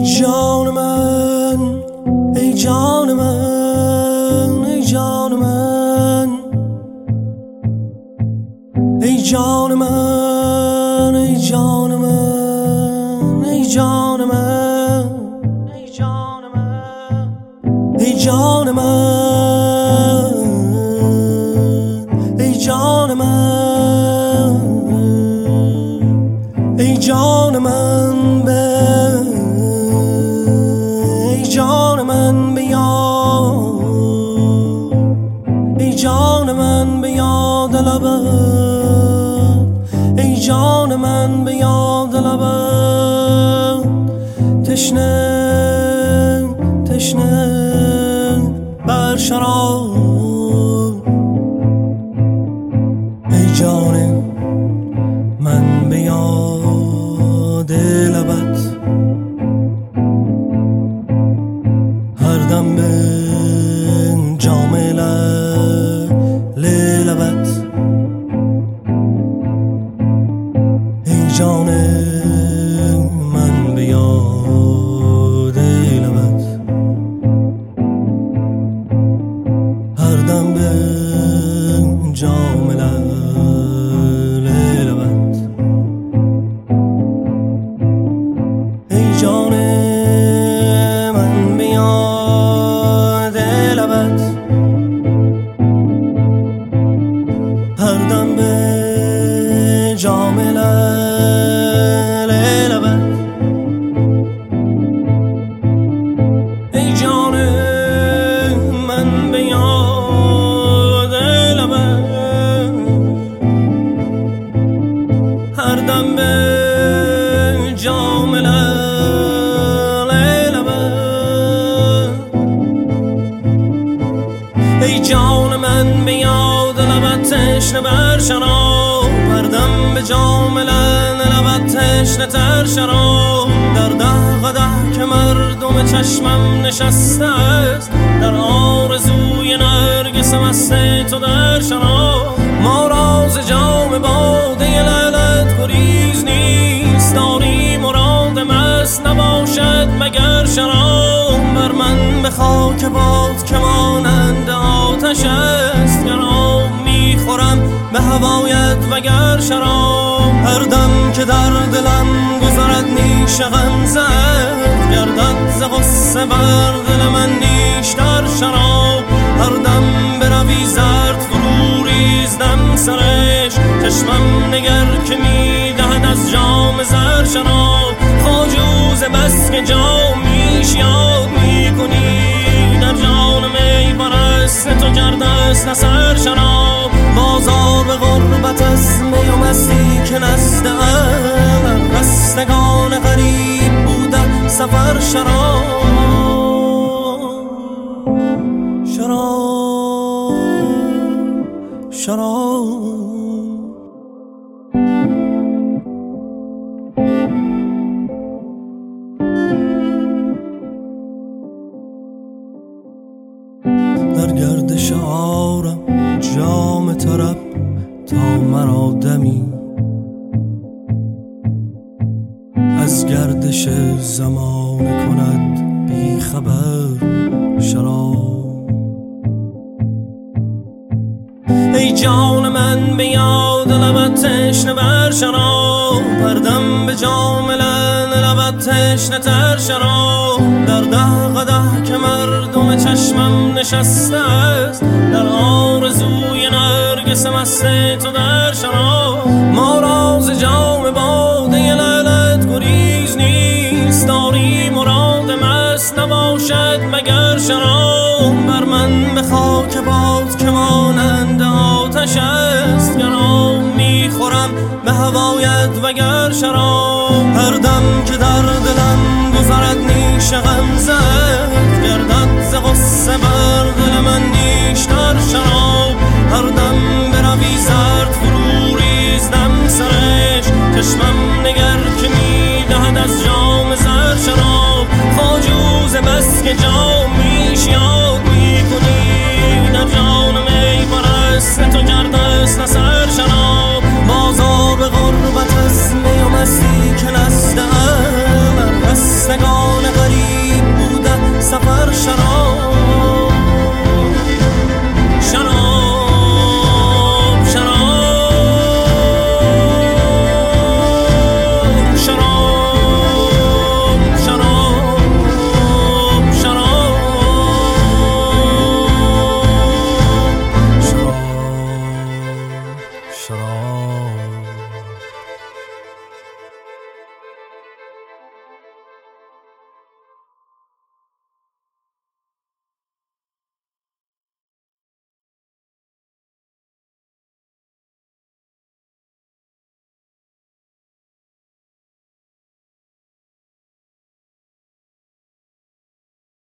جان من، ای جان من، ای جان من، ای جان من، ای جان من، ای جان من، ای جان من، ای جان من، ای جان من، ای جان من، ای جان من بیا، ای جان من بیا دلبر، ای جان من بیا دلبر، تشنه تشنه بر شراب، ای جان من بیا دلبت، هر دم به جام لبت، ای جان من بیا دلبت، هر دم به جام لبت، ای جان من بیا دلبت، هر دم به جام لبت، ای جان من بیا دلبت، هر دم به جام ای جان من بیا دلبت، تشنه بر شراب، هر دم به جام لبت، تشنه تر شراب، در ده قدح که مردم چشمم نشسته است، در آرزوی نرگس مست تو در شراب، ما راز جام باده لعلت گریز نیست، داری مراد مست نباشد مگر شراب، بر من به خاک باد که مانند آتش است، گر آب میخورم به هوایت وگر شراب، هر دم که در دلم گذرد نیش غمزت، گردد ز غصه بر دل من نیشتر شراب، هر دم بروی زرد فرو ریزدم سرش، چشمم نگر که میدهد از جام زر شراب، خواجوز بس که جامیش یاد میکنی، در جان می پرست تو کرده است اثر شراب، بازار به غربت از می و مستی که نزد رستگان غریب بودن سفر شراب، شراب شراب، در گردش آرم جام طرب تا مرا دمی، از گردش زمانه کند بی خبر شراب، ای جان من بیا دلبت، تشنه بر شراب، هر دم به جام لبت، تشنه تر شراب، در ده قدح که مردم چشمم نشسته است، در آرزوی نرگس مست تو در شراب، ما راز جام باده لعلت گریز نیست، داری مراد مست نباشد مگر شراب، بر من به خاک باد که مانند آتش است، گر آب میخورم به هوایت وگر شراب، هر دم که در دلم گذرد نیش غمزت، گردد ز غصه بر دل من نیشتر شراب.